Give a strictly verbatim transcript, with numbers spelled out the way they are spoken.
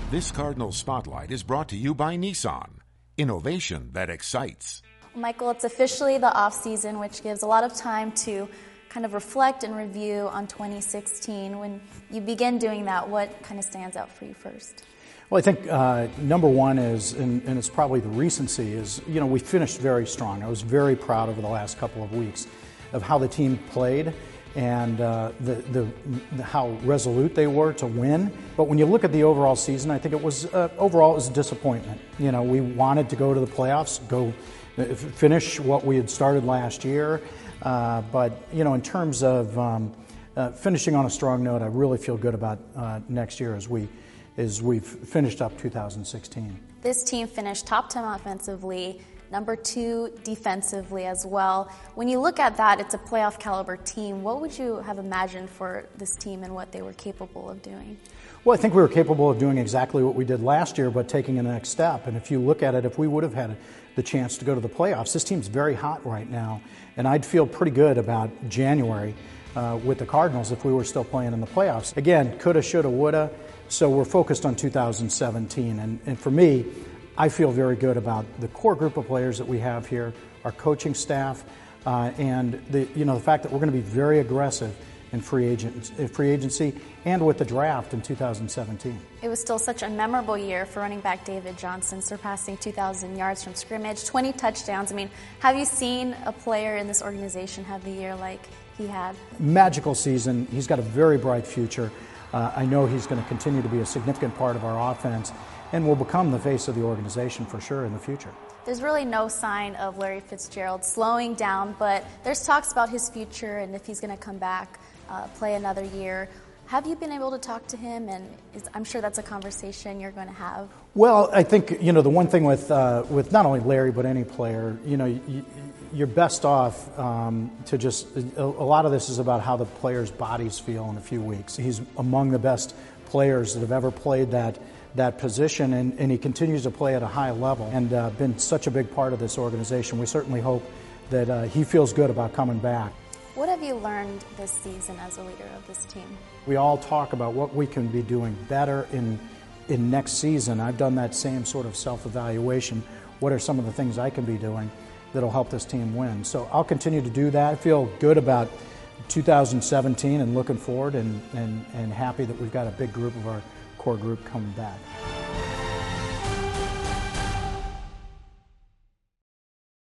This Cardinals Spotlight is brought to you by Nissan. Innovation that excites. Michael, it's officially the off-season, which gives a lot of time to kind of reflect and review on twenty sixteen. When you begin doing that, what kind of stands out for you first? Well, I think uh, number one is, and, and it's probably the recency, is, you know, we finished very strong. I was very proud over the last couple of weeks of how the team played and uh, the, the, the how resolute they were to win. But when you look at the overall season, I think it was, uh, overall it was a disappointment. You know, we wanted to go to the playoffs, go finish what we had started last year. Uh, but, you know, in terms of um, uh, finishing on a strong note, I really feel good about uh, next year as we as we've finished up two thousand sixteen. This team finished top ten offensively, number two defensively as well. When you look at that, it's a playoff caliber team. What would you have imagined for this team and what they were capable of doing? Well, I think we were capable of doing exactly what we did last year, but taking the next step. And if you look at it, if we would have had the chance to go to the playoffs, this team's very hot right now. And I'd feel pretty good about January uh, with the Cardinals if we were still playing in the playoffs. Again, coulda, shoulda, woulda. So we're focused on two thousand seventeen. And, and for me, I feel very good about the core group of players that we have here, our coaching staff, uh, and the, you know, the fact that we're going to be very aggressive in free agent, in free agency and with the draft in two thousand seventeen. It was still such a memorable year for running back David Johnson, surpassing two thousand yards from scrimmage, twenty touchdowns. I mean, have you seen a player in this organization have the year like he had? Magical season. He's got a very bright future. Uh, I know he's going to continue to be a significant part of our offense and will become the face of the organization for sure in the future. There's really no sign of Larry Fitzgerald slowing down, but there's talks about his future and if he's going to come back, uh, play another year. Have you been able to talk to him? And is, I'm sure that's a conversation you're going to have. Well, I think, you know, the one thing with uh, with not only Larry but any player, you know, you, you're best off um, to just, a, a lot of this is about how the players' bodies feel in a few weeks. He's among the best players that have ever played that that position, and, and he continues to play at a high level and uh, been such a big part of this organization. We certainly hope that uh, he feels good about coming back. What have you learned this season as a leader of this team? We all talk about what we can be doing better in in next season. I've done that same sort of self-evaluation. What are some of the things I can be doing that'll help this team win? So I'll continue to do that. I feel good about two thousand seventeen and looking forward and, and, and happy that we've got a big group of our core group coming back.